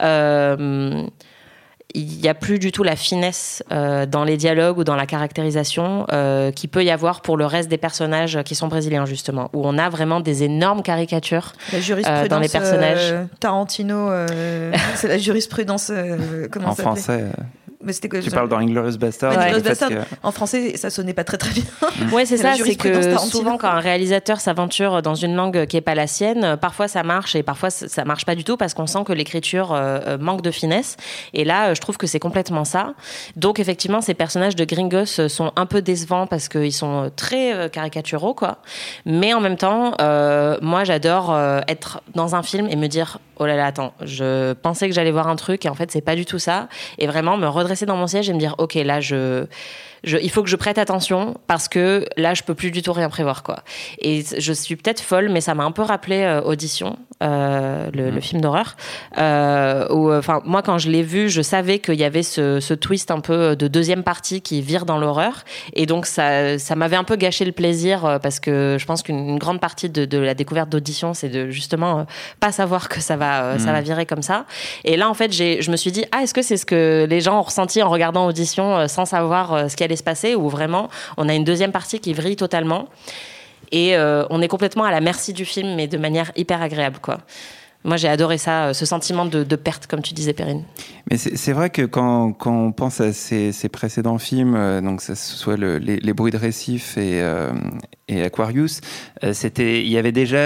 il n'y a plus du tout la finesse dans les dialogues ou dans la caractérisation qu'il peut y avoir pour le reste des personnages qui sont brésiliens, justement, où on a vraiment des énormes caricatures dans les personnages. Tarantino, c'est la jurisprudence, comment en ça français mais c'était que tu parles dans Inglourious Basterds. En français, ça sonnait pas très très bien. Ouais, c'est ça. C'est que souvent, quand un réalisateur s'aventure dans une langue qui est pas la sienne, parfois ça marche et parfois ça marche pas du tout parce qu'on sent que l'écriture manque de finesse. Et là, je trouve que c'est complètement ça. Donc, effectivement, ces personnages de gringos sont un peu décevants parce qu'ils sont très caricaturaux, quoi. Mais en même temps, moi, j'adore être dans un film et me dire oh là là, attends, je pensais que j'allais voir un truc et en fait, c'est pas du tout ça. Et vraiment me redresser dans mon siège et me dire ok, là, il faut que je prête attention parce que là, je peux plus du tout rien prévoir, quoi. Et je suis peut-être folle, mais ça m'a un peu rappelé Audition, le film d'horreur. Où, moi, quand je l'ai vu, je savais qu'il y avait ce twist un peu de deuxième partie qui vire dans l'horreur. Et donc, ça m'avait un peu gâché le plaisir parce que je pense qu'une grande partie de la découverte d'Audition, c'est de justement pas savoir que ça va virer comme ça. Et là, en fait, je me suis dit, est-ce que c'est ce que les gens ont ressenti en regardant Audition sans savoir ce qui allait se passer, ou vraiment on a une deuxième partie qui vrille totalement et on est complètement à la merci du film, mais de manière hyper agréable, quoi. Moi, j'ai adoré ça, ce sentiment de perte, comme tu disais, Perrine. Mais c'est vrai que quand on pense à ces précédents films, donc que ce soit les bruits de récif et Aquarius, il y avait déjà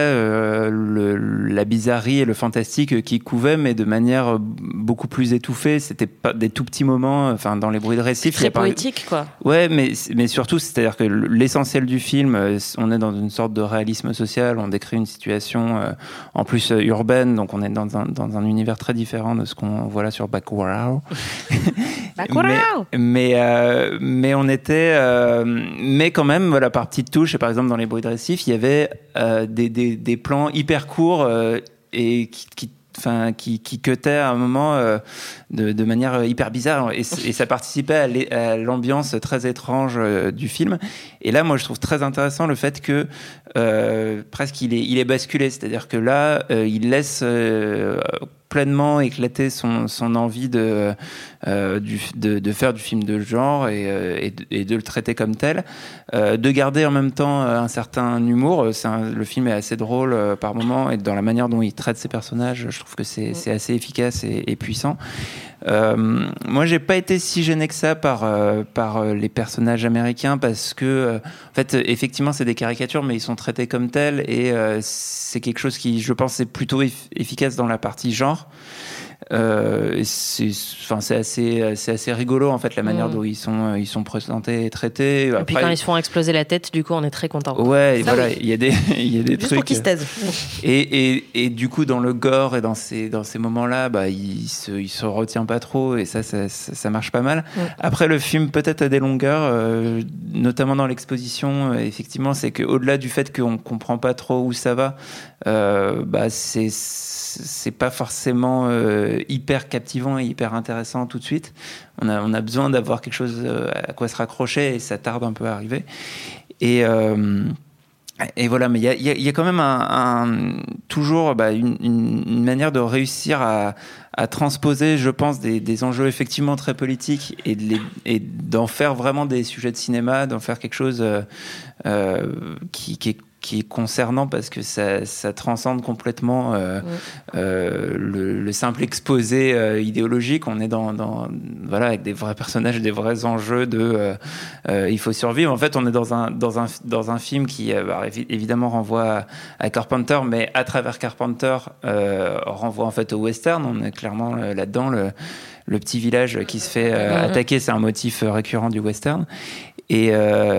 la bizarrerie et le fantastique qui couvaient, mais de manière beaucoup plus étouffée. C'était pas des tout petits moments, dans les bruits de récif. Très poétique, quoi. Ouais, mais surtout, c'est-à-dire que l'essentiel du film, on est dans une sorte de réalisme social. On décrit une situation en plus urbaine, donc on est dans un univers très différent de ce qu'on voit là sur Bacurau. mais on était, mais quand même, voilà, par petites touches. Et par exemple, dans les bruits de récif, il y avait des plans hyper courts et qui cutaient à un moment de manière hyper bizarre, et ça participait à l'ambiance très étrange du film. Et là, moi, je trouve très intéressant le fait que presque il est basculé, c'est-à-dire que là, il laisse pleinement éclater son envie de faire du film de genre et de le traiter comme tel, de garder en même temps un certain humour. Le film est assez drôle par moments, et dans la manière dont il traite ses personnages, je trouve que c'est assez efficace et puissant. Moi, j'ai pas été si gêné que ça par les personnages américains parce que, en fait, effectivement, c'est des caricatures, mais ils sont traités comme tels et c'est quelque chose qui, je pense, est plutôt efficace dans la partie genre. C'est assez rigolo en fait la manière dont ils sont présentés et traités. Et après, puis quand ils se font exploser la tête, du coup on est très content. Ouais, et voilà, il y a des Juste trucs. pour qu'ils se taisent. Et du coup dans le gore et dans ces moments-là, bah il se retient pas trop et ça marche pas mal. Après le film peut-être a des longueurs, notamment dans l'exposition. Effectivement, c'est que au-delà du fait qu'on comprend pas trop où ça va, bah c'est pas forcément hyper captivant et hyper intéressant tout de suite. On a besoin d'avoir quelque chose à quoi se raccrocher et ça tarde un peu à arriver. Et voilà, mais il y a quand même toujours une manière de réussir à transposer, je pense, des enjeux effectivement très politiques et d'en faire vraiment des sujets de cinéma, d'en faire quelque chose qui est concernant parce que ça transcende complètement le simple exposé idéologique. On est voilà, avec des vrais personnages, des vrais enjeux il faut survivre. En fait, on est dans un film qui évidemment renvoie à Carpenter, mais à travers Carpenter renvoie en fait au western. On est clairement là-dedans. Le petit village qui se fait attaquer, c'est un motif récurrent du western. Et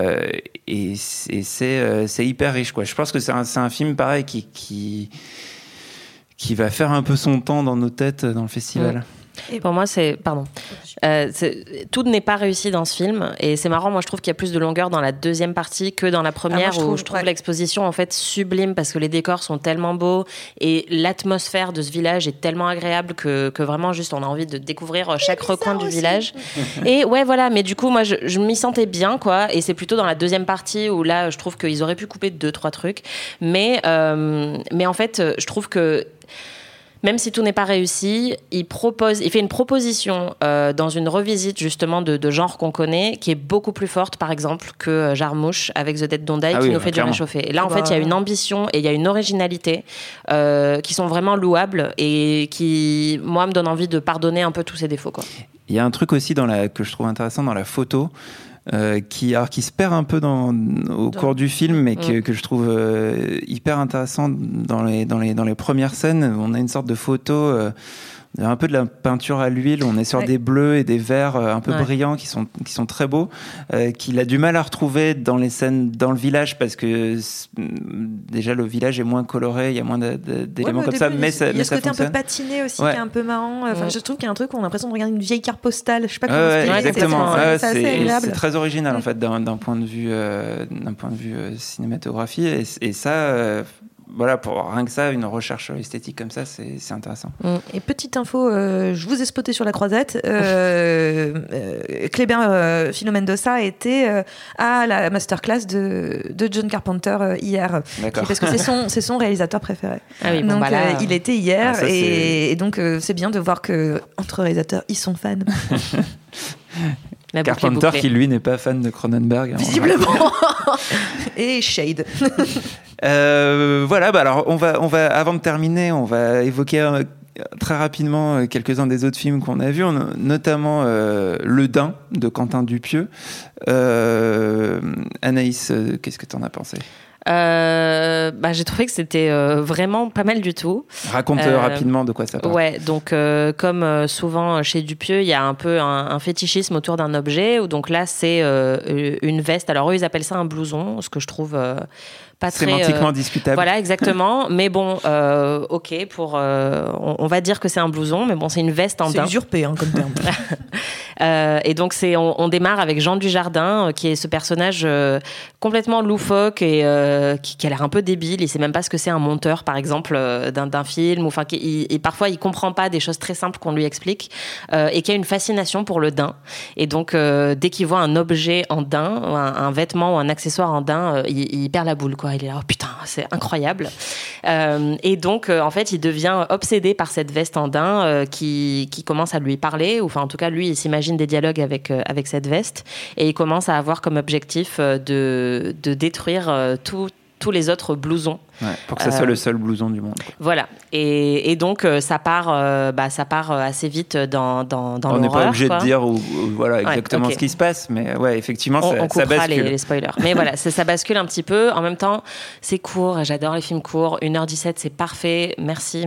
c'est hyper riche, quoi. Je pense que c'est un film pareil qui va faire un peu son temps dans nos têtes dans le festival. Et pour moi, tout n'est pas réussi dans ce film et c'est marrant. Moi, je trouve qu'il y a plus de longueur dans la deuxième partie que dans la première, où je trouve l'exposition en fait sublime parce que les décors sont tellement beaux et l'atmosphère de ce village est tellement agréable que vraiment juste on a envie de découvrir chaque recoin du village. Et ouais, voilà. Mais du coup, moi, je m'y sentais bien, quoi. Et c'est plutôt dans la deuxième partie où là, je trouve qu'ils auraient pu couper 2-3 trucs. Mais en fait, je trouve que même si tout n'est pas réussi, il fait une proposition dans une revisite justement de genre qu'on connaît, qui est beaucoup plus forte, par exemple, que Jarmusch avec The Dead Don't Die, qui nous fait du réchauffé. Et là, en fait, il y a une ambition et il y a une originalité qui sont vraiment louables et qui, moi, me donnent envie de pardonner un peu tous ses défauts, quoi. Il y a un truc aussi que je trouve intéressant dans la photo. Qui se perd un peu au cours du film, mais que je trouve hyper intéressant dans les premières scènes. On a une sorte de photo, un peu de la peinture à l'huile. On est sur des bleus et des verts un peu brillants qui sont très beaux, qu'il a du mal à retrouver dans les scènes dans le village parce que déjà le village est moins coloré, il y a moins d'éléments comme ça, mais ça fonctionne. Il y a ce côté un peu patiné aussi qui est un peu marrant. Enfin, je trouve qu'il y a un truc où on a l'impression de regarder une vieille carte postale. Je sais pas comment expliquer. Exactement. C'est assez agréable. C'est très original en fait d'un point de vue cinématographie et ça. Voilà, pour rien que ça, une recherche esthétique comme ça, c'est intéressant. Et petite info, je vous ai spoté sur la croisette. Kléber Filomène-Dossa était à la masterclass de John Carpenter hier. D'accord. Parce que c'est son réalisateur préféré. Ah oui, donc là, il était hier ça, et donc c'est bien de voir que entre réalisateurs, ils sont fans. Carpenter qui lui n'est pas fan de Cronenberg. Visiblement. Et Shade. Voilà, alors on va avant de terminer, on va évoquer très rapidement quelques-uns des autres films qu'on a vus, notamment Le Daim de Quentin Dupieux. Anaïs, qu'est-ce que tu en as pensé ? J'ai trouvé que c'était vraiment pas mal du tout. Raconte rapidement de quoi ça parle. Ouais, donc comme souvent chez Dupieux, il y a un peu un fétichisme autour d'un objet. Où donc là, c'est une veste. Alors eux, ils appellent ça un blouson, ce que je trouve pas très sémantiquement discutable. Voilà, exactement. Mais bon, ok, on va dire que c'est un blouson, mais bon, c'est une veste en daim. C'est usurpé comme terme. Et donc on démarre avec Jean Dujardin, qui est ce personnage complètement loufoque et qui a l'air un peu débile. Il sait même pas ce que c'est un monteur, par exemple, d'un film. Enfin, et parfois il comprend pas des choses très simples qu'on lui explique, et qui a une fascination pour le daim. Et donc dès qu'il voit un objet en daim, un vêtement ou un accessoire en daim, il perd la boule, quoi. Il est là, oh putain, c'est incroyable. Et donc en fait, il devient obsédé par cette veste en daim qui commence à lui parler. Ou enfin, en tout cas, lui, il s'imagine des dialogues avec cette veste, et il commence à avoir comme objectif de détruire tous les autres blousons Ouais, pour que ça soit le seul blouson du monde. Quoi. Voilà. Et donc, ça part assez vite dans l'horreur. On n'est pas obligé quoi. de dire voilà, exactement ce qui se passe, mais ouais, effectivement, on ça bascule. les spoilers. Mais voilà, ça bascule un petit peu. En même temps, c'est court. J'adore les films courts. 1h17, c'est parfait. Merci.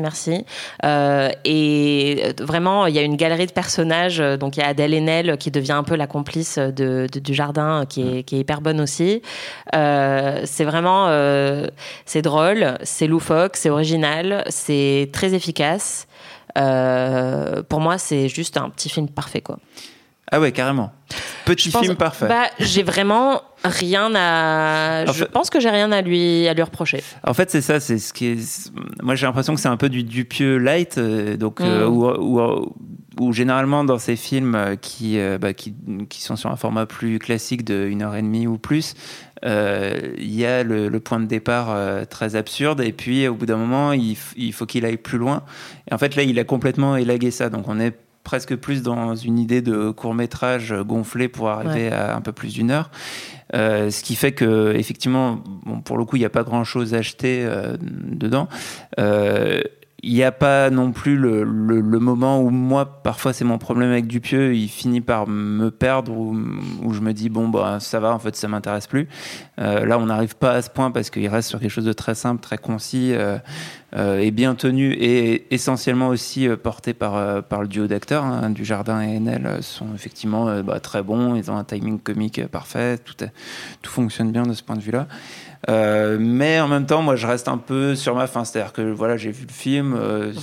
Et vraiment, il y a une galerie de personnages. Donc, il y a Adèle Haenel qui devient un peu la complice du jardin, qui est hyper bonne aussi. C'est vraiment... c'est drôle, c'est loufoque, c'est original, c'est très efficace. Pour moi, c'est juste un petit film parfait, quoi. Ah ouais, carrément. Petit film parfait. J'ai vraiment rien à... Je pense que j'ai rien à lui reprocher. En fait, c'est ça, c'est ce qui est... Moi, j'ai l'impression que c'est un peu du Dupieux light, où généralement, dans ces films qui sont sur un format plus classique de 1h30 ou plus, il y a le point de départ très absurde, et puis, au bout d'un moment, il faut qu'il aille plus loin. Et en fait, là, il a complètement élagué ça. Donc, on est presque plus dans une idée de court-métrage gonflé pour arriver à un peu plus d'1 heure. Ce qui fait que, effectivement, pour le coup, il n'y a pas grand-chose à acheter dedans. Il n'y a pas non plus le moment où moi, parfois, c'est mon problème avec Dupieux, il finit par me perdre, où je me dis, ça va, en fait, ça ne m'intéresse plus. Là, on n'arrive pas à ce point parce qu'il reste sur quelque chose de très simple, très concis, et bien tenu, et essentiellement aussi porté par le duo d'acteurs, hein, Dujardin et Haenel sont effectivement très bons, ils ont un timing comique parfait, tout fonctionne bien de ce point de vue-là. Mais en même temps, moi, je reste un peu sur ma faim. C'est-à-dire que voilà, j'ai vu le film,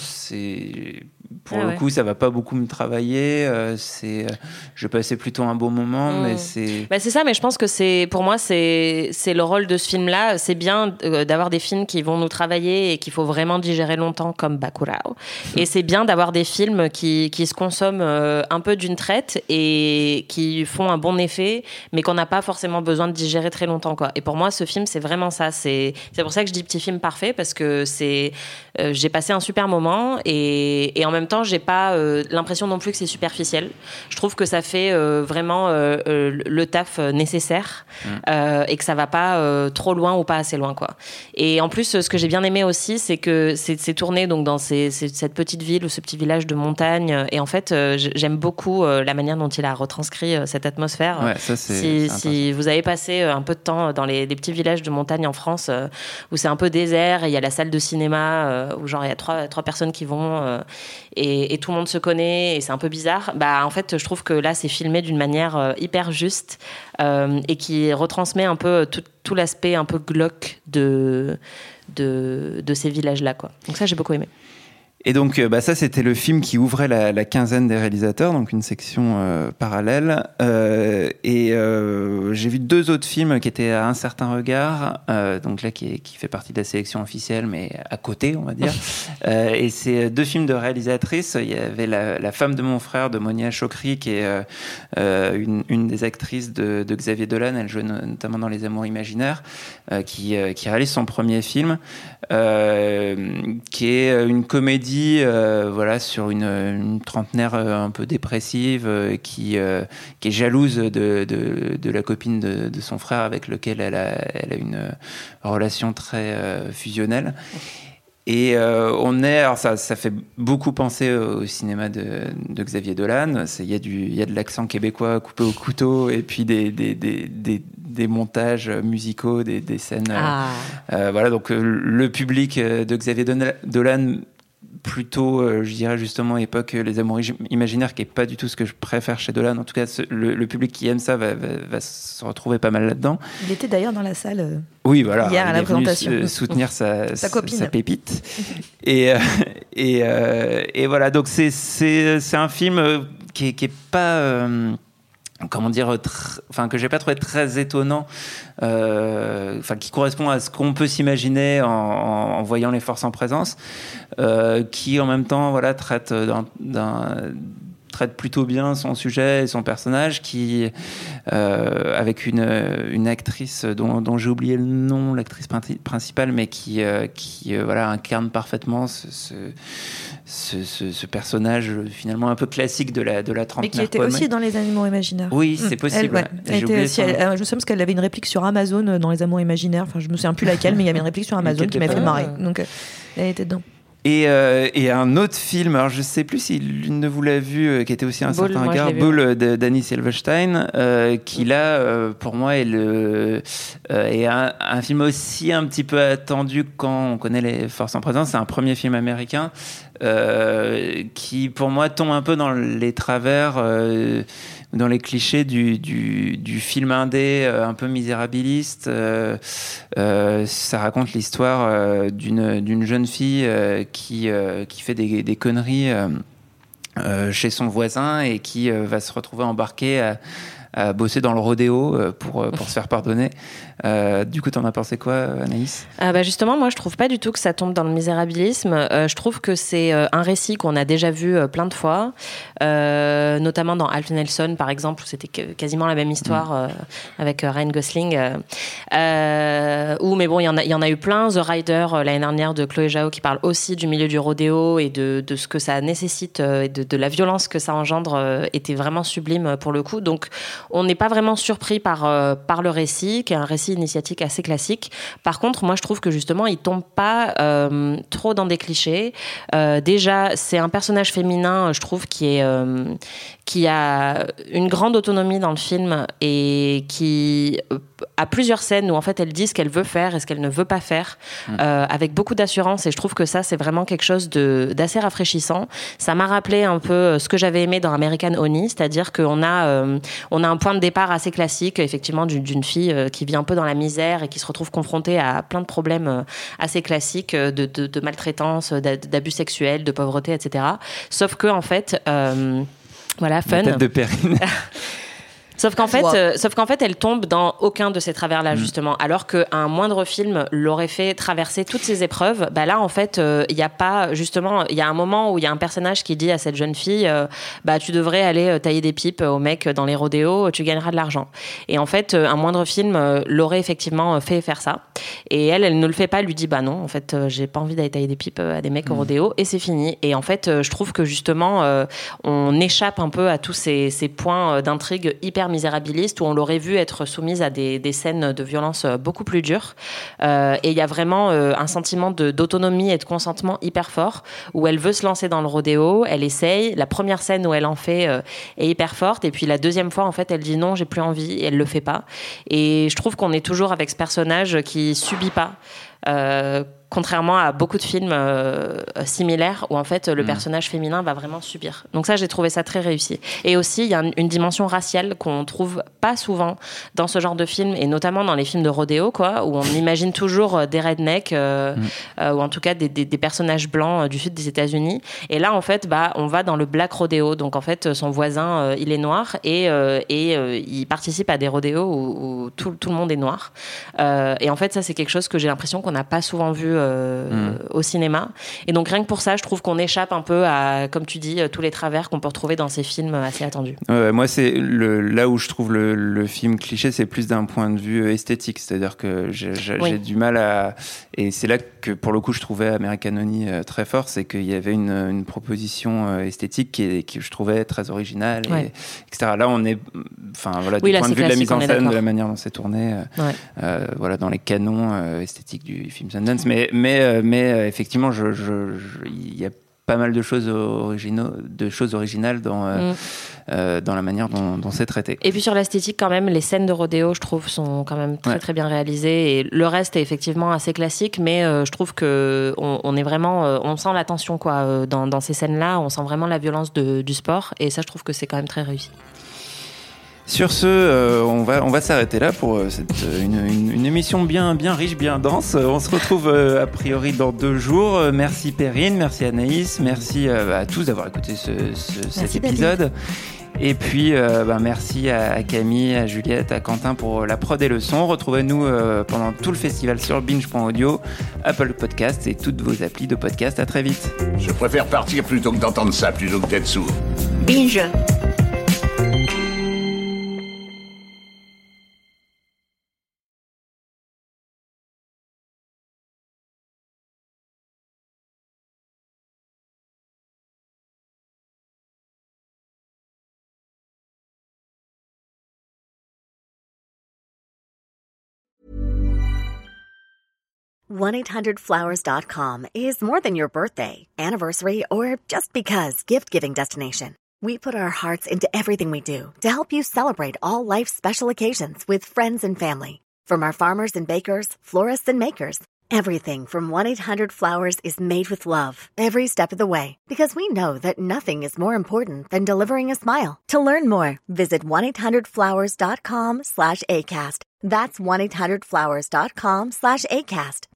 pour le coup, ça va pas beaucoup me travailler. Je vais passer plutôt un bon moment, mais c'est. C'est ça, mais je pense que pour moi, c'est le rôle de ce film-là. C'est bien d'avoir des films qui vont nous travailler et qu'il faut vraiment digérer longtemps, comme Bacurau. Et c'est bien d'avoir des films qui se consomment un peu d'une traite et qui font un bon effet, mais qu'on n'a pas forcément besoin de digérer très longtemps, quoi. Et pour moi, ce film, c'est vraiment ça. C'est pour ça que je dis petit film parfait, parce que j'ai passé un super moment et en même temps, j'ai pas l'impression non plus que c'est superficiel. Je trouve que ça fait vraiment le taf nécessaire et que ça va pas trop loin ou pas assez loin, quoi. Et en plus, ce que j'ai bien aimé aussi, c'est que c'est tourné donc dans cette petite ville ou ce petit village de montagne. Et en fait, j'aime beaucoup la manière dont il a retranscrit cette atmosphère. Ouais, ça, si vous avez passé un peu de temps dans les petits villages de montagne en France où c'est un peu désert et il y a la salle de cinéma où genre il y a trois personnes qui vont et tout le monde se connaît et c'est un peu bizarre, en fait je trouve que là c'est filmé d'une manière hyper juste et qui retransmet un peu tout l'aspect un peu glauque de ces villages là, quoi. Donc ça j'ai beaucoup aimé. Et donc, ça, c'était le film qui ouvrait la quinzaine des réalisateurs, donc une section parallèle. Et j'ai vu 2 autres films qui étaient à un certain regard, donc là, qui fait partie de la sélection officielle, mais à côté, on va dire. Et c'est 2 films de réalisatrices. Il y avait La femme de mon frère, de Monia Chokri, qui est une des actrices de Xavier Dolan. Elle joue notamment dans Les Amours imaginaires, qui réalise son premier film, qui est une comédie sur une trentenaire un peu dépressive qui est jalouse de la copine de son frère avec lequel elle a une relation très fusionnelle. Et alors ça fait beaucoup penser au cinéma de Xavier Dolan. Il y a de l'accent québécois coupé au couteau et puis des montages musicaux, des scènes. Donc le public de Xavier Dolan, plutôt, je dirais justement époque Les Amours imaginaires, qui est pas du tout ce que je préfère chez Dolan. En tout cas, le public qui aime ça va se retrouver pas mal là-dedans. Il était d'ailleurs dans la salle hier à la présentation. Soutenir sa pépite. Et voilà, donc c'est un film qui est pas... que j'ai pas trouvé très étonnant, qui correspond à ce qu'on peut s'imaginer en voyant les forces en présence, qui en même temps traite traite plutôt bien son sujet et son personnage, qui avec une actrice dont j'ai oublié le nom, l'actrice principale, mais qui voilà, incarne parfaitement ce personnage finalement un peu classique de la trentenaire. Mais qui était aussi dans Les Animaux Imaginaires. Oui, c'est possible. Je me souviens parce qu'elle avait une réplique sur Amazon dans Les Animaux Imaginaires. Enfin, je me souviens plus laquelle, mais il y avait une réplique sur Amazon qui m'a fait marrer. Donc, elle était dedans. Et un autre film, alors je ne sais plus si l'une de vous l'a vu, qui était aussi un certain regard, Bull d'Annie Silverstein, qui là, pour moi, est un film aussi un petit peu attendu quand on connaît les Forces en présence. C'est un premier film américain qui, pour moi, tombe un peu dans les travers, dans les clichés du film indé un peu misérabiliste. Ça raconte l'histoire d'une jeune fille qui fait des conneries chez son voisin et qui va se retrouver embarquée à bosser dans le rodéo pour se faire pardonner. Du coup, t'en as pensé quoi, Anaïs ? Justement, moi, je trouve pas du tout que ça tombe dans le misérabilisme. Je trouve que c'est un récit qu'on a déjà vu plein de fois, notamment dans Alf Nelson, par exemple, où c'était quasiment la même histoire avec Ryan Gosling. Mais bon, il y en a eu plein. The Rider, l'année dernière, de Chloé Zhao, qui parle aussi du milieu du rodéo et de ce que ça nécessite et de la violence que ça engendre, était vraiment sublime pour le coup. Donc, on n'est pas vraiment surpris par le récit, qui est un récit initiatique assez classique. Par contre, moi, je trouve que justement, il tombe pas trop dans des clichés. Déjà, c'est un personnage féminin, je trouve, qui a une grande autonomie dans le film et qui a plusieurs scènes où en fait elle dit ce qu'elle veut faire et ce qu'elle ne veut pas faire, avec beaucoup d'assurance, et je trouve que ça c'est vraiment quelque chose d'assez rafraîchissant. Ça m'a rappelé un peu ce que j'avais aimé dans American Honey, c'est-à-dire qu'on a un point de départ assez classique, effectivement, d'une fille qui vit un peu dans la misère et qui se retrouve confrontée à plein de problèmes assez classiques de maltraitance, d'abus sexuels, de pauvreté, etc. Sauf que en fait voilà, fun. La tête de Perrine. Sauf qu'en fait, elle tombe dans aucun de ces travers-là, justement. Alors qu'un moindre film l'aurait fait traverser toutes ces épreuves, là, en fait, il y a pas, justement, il y a un moment où il y a un personnage qui dit à cette jeune fille, tu devrais aller tailler des pipes aux mecs dans les rodéos, tu gagneras de l'argent. Et en fait, un moindre film l'aurait effectivement fait faire ça. Et elle ne le fait pas, elle lui dit, non, en fait, j'ai pas envie d'aller tailler des pipes à des mecs au rodéo, et c'est fini. Et en fait, je trouve que justement, on échappe un peu à tous ces points d'intrigue hyper misérabiliste, où on l'aurait vu être soumise à des scènes de violence beaucoup plus dures. Et il y a vraiment un sentiment d'autonomie et de consentement hyper fort, où elle veut se lancer dans le rodéo, elle essaye. La première scène où elle en fait est hyper forte, et puis la deuxième fois, en fait, elle dit non, j'ai plus envie, et elle le fait pas. Et je trouve qu'on est toujours avec ce personnage qui subit pas. Contrairement à beaucoup de films similaires où en fait le personnage féminin va vraiment subir. Donc ça, j'ai trouvé ça très réussi. Et aussi, il y a une dimension raciale qu'on trouve pas souvent dans ce genre de films, et notamment dans les films de rodéo, quoi, où on imagine toujours des rednecks ou en tout cas des personnages blancs du sud des États-Unis. Et là, en fait, on va dans le black rodéo. Donc en fait, son voisin, il est noir et il participe à des rodéos où tout le monde est noir. Et en fait, ça, c'est quelque chose que j'ai l'impression qu'on n'a pas souvent vu au cinéma. Et donc rien que pour ça, je trouve qu'on échappe un peu à, comme tu dis, tous les travers qu'on peut retrouver dans ces films assez attendus. Moi, c'est là où je trouve le film cliché, c'est plus d'un point de vue esthétique. C'est-à-dire que j'ai du mal à... Et c'est là que, pour le coup, je trouvais American Honey très fort, c'est qu'il y avait une proposition esthétique qui je trouvais très originale, etc. Là, on est... Enfin, voilà, du point de vue de la mise en scène, de la manière dont c'est tourné, voilà, dans les canons esthétiques du film Sundance. Mais effectivement, il y a pas mal de choses originales dans la manière dont c'est traité. Et puis sur l'esthétique, quand même, les scènes de rodéo, je trouve, sont quand même très très bien réalisées. Et le reste est effectivement assez classique, mais je trouve que on est vraiment, on sent la tension, quoi, dans ces scènes-là. On sent vraiment la violence du sport, et ça, je trouve que c'est quand même très réussi. Sur ce, on va s'arrêter là pour une émission bien riche, bien dense. On se retrouve a priori dans 2 jours. Merci Perrine, merci Anaïs, merci à tous d'avoir écouté cet épisode. Et puis, merci à Camille, à Juliette, à Quentin pour la prod et le son. Retrouvez-nous pendant tout le festival sur binge.audio, Apple Podcast et toutes vos applis de podcast. À très vite. Je préfère partir plutôt que d'entendre ça, plutôt que d'être sourd. Binge. $1-800-Flowers.com is more than your birthday, anniversary, or just because gift-giving destination. We put our hearts into everything we do to help you celebrate all life's special occasions with friends and family. From our farmers and bakers, florists and makers, everything from 1-800-Flowers is made with love every step of the way, because we know that nothing is more important than delivering a smile. To learn more, visit 1-800-Flowers.com/ACAST. That's 1-800-Flowers.com/ACAST.